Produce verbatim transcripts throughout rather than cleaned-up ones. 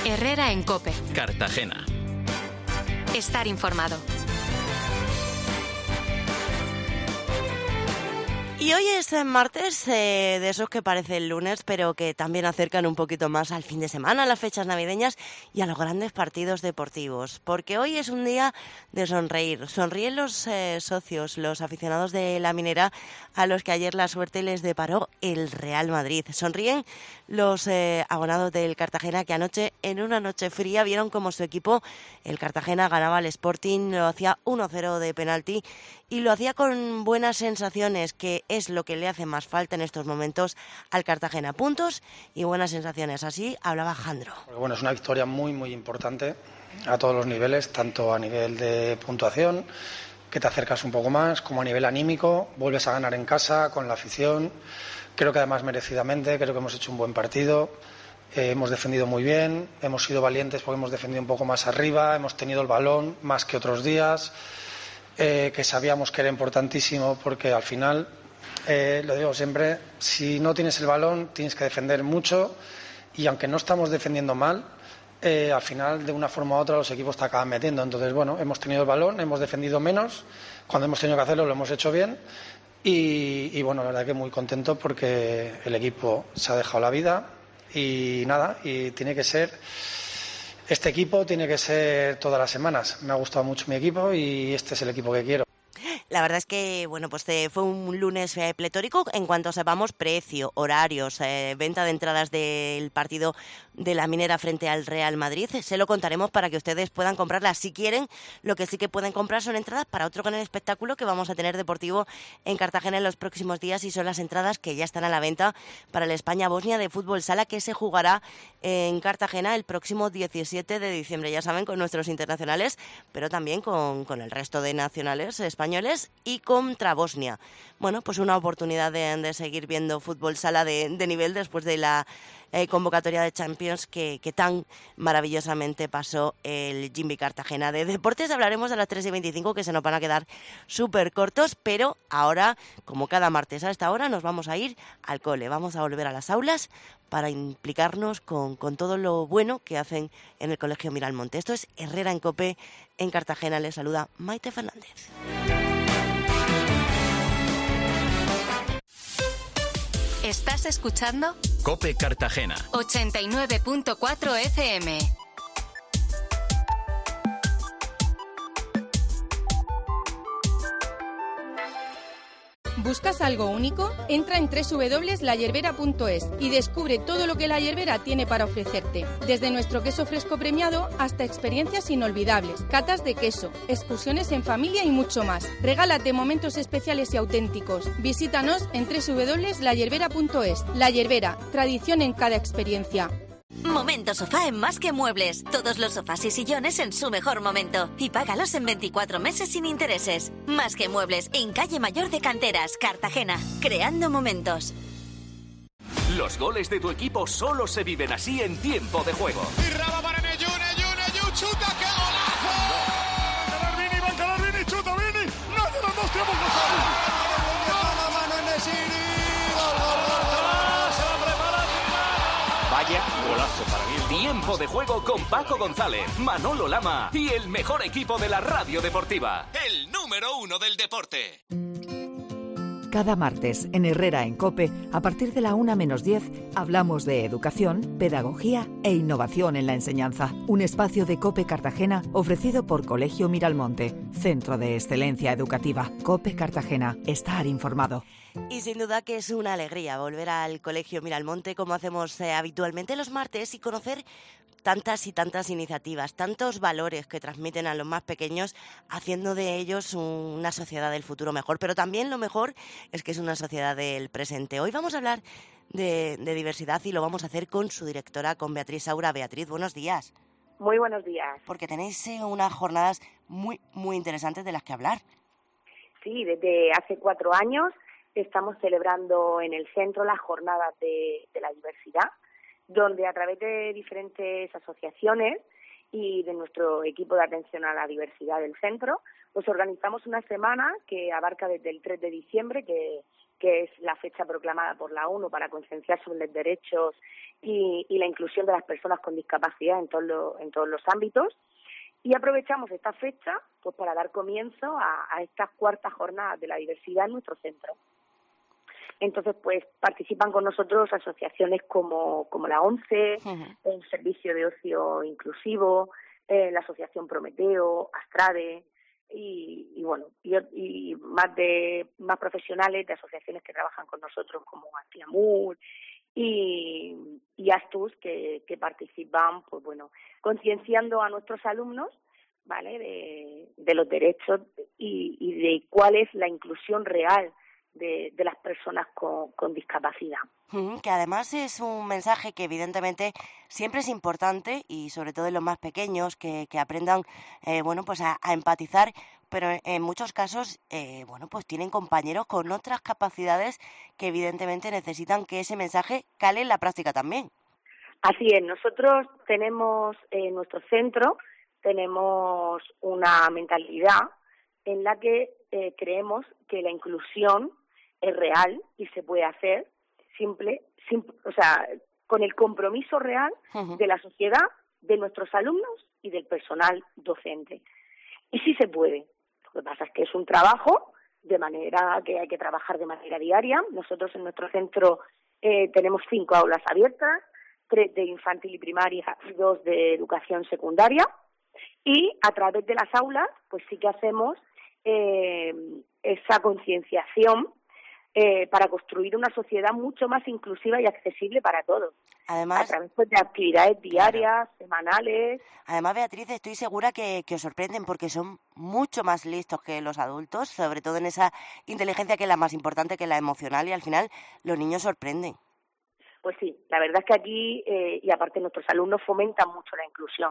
Herrera en COPE. Cartagena. Estar informado. Y hoy es martes, eh, de esos que parece el lunes, pero que también acercan un poquito más al fin de semana, a las fechas navideñas y a los grandes partidos deportivos. Porque hoy es un día de sonreír. Sonríen los eh, socios, los aficionados de La Minera, a los que ayer la suerte les deparó el Real Madrid. Sonríen los eh, abonados del Cartagena, que anoche, en una noche fría, vieron como su equipo, el Cartagena, ganaba al Sporting, lo hacía uno cero de penalti y lo hacía con buenas sensaciones, que es lo que le hace más falta en estos momentos al Cartagena. Puntos y buenas sensaciones. Así hablaba Jandro. Bueno, es una victoria muy, muy importante a todos los niveles, tanto a nivel de puntuación, que te acercas un poco más, como a nivel anímico. Vuelves a ganar en casa, con la afición. Creo que además merecidamente, creo que hemos hecho un buen partido. Eh, hemos defendido muy bien, hemos sido valientes porque hemos defendido un poco más arriba, hemos tenido el balón más que otros días, eh, que sabíamos que era importantísimo porque al final... Eh, lo digo siempre, si no tienes el balón tienes que defender mucho y aunque no estamos defendiendo mal, eh, al final de una forma u otra los equipos te acaban metiendo. Entonces, bueno, hemos tenido el balón, hemos defendido menos, cuando hemos tenido que hacerlo lo hemos hecho bien y, y bueno, la verdad que muy contento porque el equipo se ha dejado la vida y nada, y tiene que ser... Este equipo tiene que ser todas las semanas. Me ha gustado mucho mi equipo y este es el equipo que quiero. La verdad es que bueno, pues eh, fue un lunes eh, pletórico en cuanto sepamos precio, horarios, eh, venta de entradas del partido de La Minera frente al Real Madrid. Se lo contaremos para que ustedes puedan comprarlas si quieren. Lo que sí que pueden comprar son entradas para otro gran espectáculo que vamos a tener deportivo en Cartagena en los próximos días y son las entradas que ya están a la venta para el España-Bosnia de fútbol sala que se jugará en Cartagena el próximo diecisiete de diciembre. Ya saben, con nuestros internacionales, pero también con, con el resto de nacionales españoles y contra Bosnia. Bueno, pues una oportunidad de, de seguir viendo fútbol sala de, de nivel después de la eh, convocatoria de Champions que, que tan maravillosamente pasó el Jimby Cartagena. De deportes hablaremos a las tres y veinticinco, que se nos van a quedar súper cortos, pero ahora, como cada martes a esta hora, nos vamos a ir al cole. Vamos a volver a las aulas para implicarnos con, con todo lo bueno que hacen en el Colegio Miralmonte. Esto es Herrera en COPE en Cartagena. Les saluda Maite Fernández. ¿Estás escuchando? COPE Cartagena. ochenta y nueve punto cuatro F M. ¿Buscas algo único? Entra en doble u doble u doble u punto la yerbera punto es y descubre todo lo que La Yerbera tiene para ofrecerte. Desde nuestro queso fresco premiado hasta experiencias inolvidables, catas de queso, excursiones en familia y mucho más. Regálate momentos especiales y auténticos. Visítanos en doble u doble u doble u punto la yerbera punto es. La Yerbera, tradición en cada experiencia. Momento Sofá en Más que Muebles. Todos los sofás y sillones en su mejor momento. Y págalos en veinticuatro meses sin intereses. Más que Muebles, en Calle Mayor de Canteras, Cartagena. Creando momentos. Los goles de tu equipo solo se viven así en tiempo de juego. Y Raba para Neyu, Neyu, Neyu, chuta, ¡qué golazo! ¡Va Vini, va a calar Vini, chuta Vini! ¡No hace los dos tiempos! ¡Mano, mano, en Nesiri! ¡Gol, gol, gol, gol! ¡Se va a preparar! Vaya golazo para mí. Tiempo de juego con Paco González, Manolo Lama y el mejor equipo de la radio deportiva. El número uno del deporte. Cada martes en Herrera en COPE, a partir de la una menos diez, hablamos de educación, pedagogía e innovación en la enseñanza. Un espacio de COPE Cartagena ofrecido por Colegio Miralmonte, Centro de Excelencia Educativa. COPE Cartagena, estar informado. Y sin duda que es una alegría volver al Colegio Miralmonte como hacemos eh, habitualmente los martes y conocer tantas y tantas iniciativas, tantos valores que transmiten a los más pequeños, haciendo de ellos una sociedad del futuro mejor. Pero también lo mejor es que es una sociedad del presente. Hoy vamos a hablar de, de diversidad y lo vamos a hacer con su directora, con Beatriz Saura. Beatriz, buenos días. Muy buenos días. Porque tenéis eh, unas jornadas muy, muy interesantes de las que hablar. Sí, desde hace cuatro años estamos celebrando en el centro las jornadas de, de la diversidad, donde a través de diferentes asociaciones y de nuestro equipo de atención a la diversidad del centro, pues organizamos una semana que abarca desde el tres de diciembre, que, que que es la fecha proclamada por la ONU para concienciar sobre los derechos y, y la inclusión de las personas con discapacidad en, todo lo, en todos los ámbitos. Y aprovechamos esta fecha pues para dar comienzo a, a estas cuartas jornadas de la diversidad en nuestro centro. Entonces, pues participan con nosotros asociaciones como, como la ONCE, uh-huh. el Servicio de Ocio Inclusivo, eh, la Asociación Prometeo, Astrade, y, y bueno, y, y más de más profesionales de asociaciones que trabajan con nosotros como Antiamur y, y Astus, que, que participan, pues bueno, concienciando a nuestros alumnos, ¿vale?, de, de los derechos y, y de cuál es la inclusión real De, de las personas con, con discapacidad. Mm, que además es un mensaje que evidentemente siempre es importante y sobre todo en los más pequeños que, que aprendan eh, bueno pues a, a empatizar, pero en muchos casos eh, bueno pues tienen compañeros con otras capacidades que evidentemente necesitan que ese mensaje cale en la práctica también. Así es, nosotros tenemos en nuestro centro tenemos una mentalidad en la que eh, creemos que la inclusión es real y se puede hacer simple, simple, o sea, con el compromiso real uh-huh. de la sociedad, de nuestros alumnos y del personal docente. Y sí se puede. Lo que pasa es que es un trabajo de manera que hay que trabajar de manera diaria. Nosotros en nuestro centro eh, tenemos cinco aulas abiertas, tres de infantil y primaria y dos de educación secundaria. Y a través de las aulas, pues sí que hacemos eh, esa concienciación Eh, para construir una sociedad mucho más inclusiva y accesible para todos. Además, a través pues, de actividades diarias, claro. semanales. Además, Beatriz, estoy segura que, que os sorprenden porque son mucho más listos que los adultos, sobre todo en esa inteligencia que es la más importante, que es la emocional, y al final los niños sorprenden. Pues sí, la verdad es que aquí, eh, y aparte nuestros alumnos fomentan mucho la inclusión.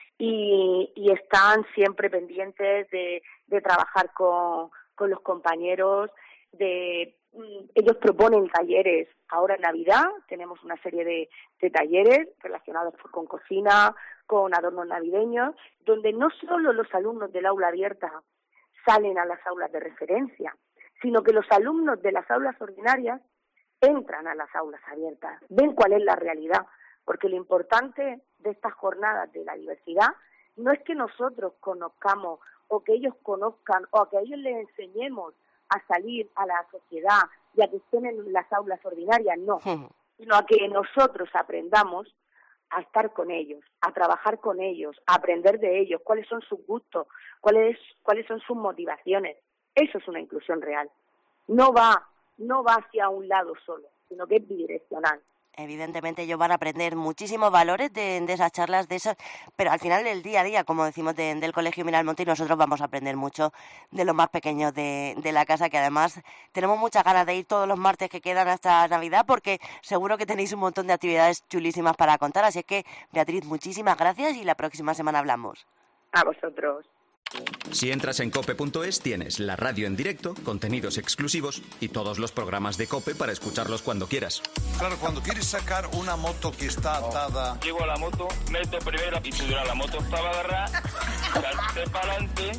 Y, y están siempre pendientes de, de trabajar con, con los compañeros, de ellos proponen talleres. Ahora en Navidad tenemos una serie de, de talleres relacionados con cocina, con adornos navideños, donde no solo los alumnos del aula abierta salen a las aulas de referencia, sino que los alumnos de las aulas ordinarias entran a las aulas abiertas, ven cuál es la realidad, porque lo importante de estas jornadas de la diversidad no es que nosotros conozcamos o que ellos conozcan o que a ellos les enseñemos a salir a la sociedad y a que estén en las aulas ordinarias, no, sino a que nosotros aprendamos a estar con ellos, a trabajar con ellos, a aprender de ellos, cuáles son sus gustos, cuáles cuáles son sus motivaciones. Eso es una inclusión real. No va, no va hacia un lado solo, sino que es bidireccional. Evidentemente ellos van a aprender muchísimos valores de, de esas charlas, de eso, pero al final del día a día, como decimos, de, del Colegio Miralmonte, nosotros vamos a aprender mucho de los más pequeños de, de la casa, que además tenemos muchas ganas de ir todos los martes que quedan hasta Navidad, porque seguro que tenéis un montón de actividades chulísimas para contar. Así es que, Beatriz, muchísimas gracias y la próxima semana hablamos. A vosotros. Si entras en cope punto es tienes la radio en directo, contenidos exclusivos y todos los programas de COPE para escucharlos cuando quieras. Claro, cuando quieres sacar una moto que está atada... Llego a la moto, meto primera y subir a la moto para agarrar, salte para adelante.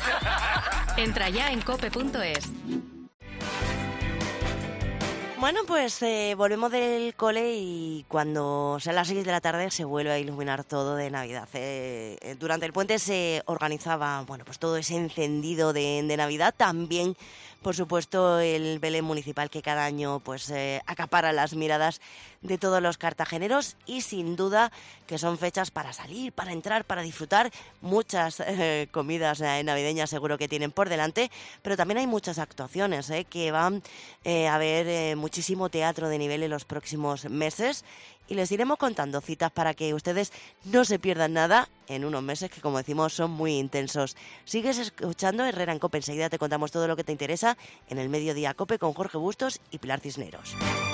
Entra ya en cope punto es. Bueno, pues eh, volvemos del cole y cuando sea las seis de la tarde se vuelve a iluminar todo de Navidad. Eh, durante el puente se organizaba, bueno, pues todo ese encendido de, de Navidad. También, por supuesto, el Belén municipal que cada año pues eh, acapara las miradas de todos los cartageneros y sin duda que son fechas para salir, para entrar, para disfrutar. Muchas eh, comidas eh, navideñas seguro que tienen por delante, pero también hay muchas actuaciones eh, que van eh, a ver eh, muchísimo teatro de nivel en los próximos meses y les iremos contando citas para que ustedes no se pierdan nada en unos meses que, como decimos, son muy intensos. Sigues escuchando Herrera en COPE, enseguida te contamos todo lo que te interesa en el Mediodía COPE con Jorge Bustos y Pilar Cisneros.